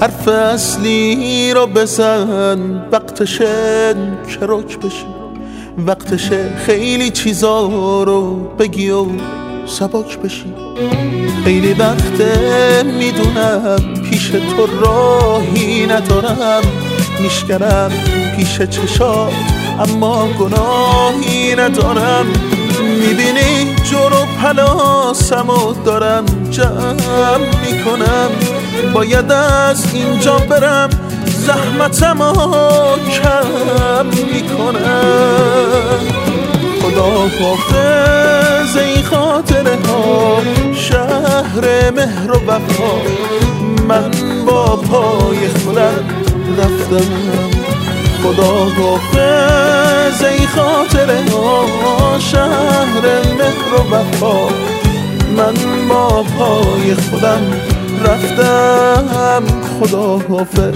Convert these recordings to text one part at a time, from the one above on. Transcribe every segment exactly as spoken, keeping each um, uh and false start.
حرف اصلی رو بزن، وقتشه که رک بشی، وقتشه خیلی چیزا رو بگی و سبک بشی. خیلی وقته میدونم پیش تو راهی ندارم، میشکنم پیش چشات اما گناهی ندارم. میبینی جور و پلاسمو دارم جمع میکنم، باید از اینجا برم زحمتمو کم میکنم. خدا حافظ ای خاطره ها شهر مهر و وفا، من با پای خودم رفتم. خدا حافظ ای خاطره ها شهر مهر و وفا، من با پای خودم رفتم. خدا حافظ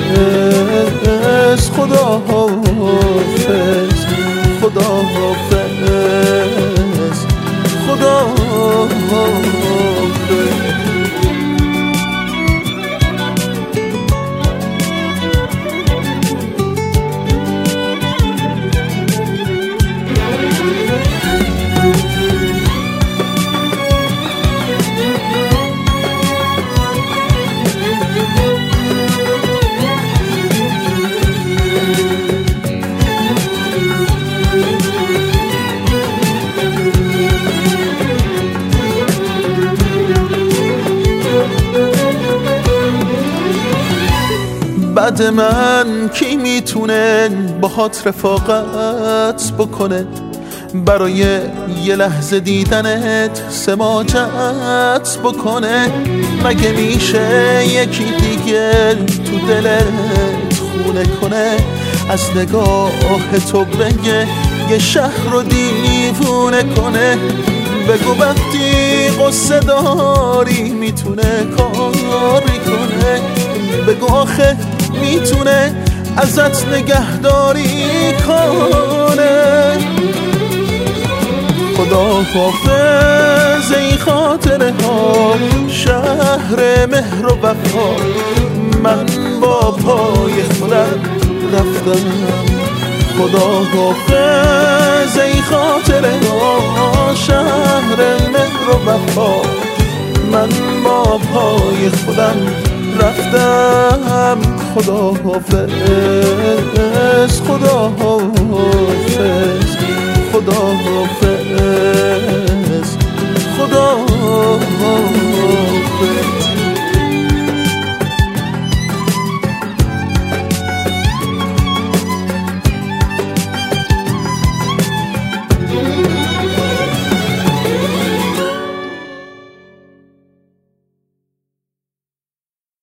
خدا حافظ خدا حافظ خدا حافظ. بعد من کی میتونه باهات رفاقت بکنه، برای یه لحظه دیدنت سماجت بکنه؟ مگه میشه یکی دیگه تو دلت خونه کنه، از نگاه تو بگه یه شهر رو دیوونه کنه؟ بگو وقتی قصه داری میتونه کاری کنه، بگو آخه میتونه ازت نگهداری کنه. خدا حافظ ای خاطره ها شهر مهر و وفا، من با پای خودم رفتم. خدا حافظ ای خاطره ها شهر مهر و وفا، من با پای خودم رفتم. خدا حافظ خدا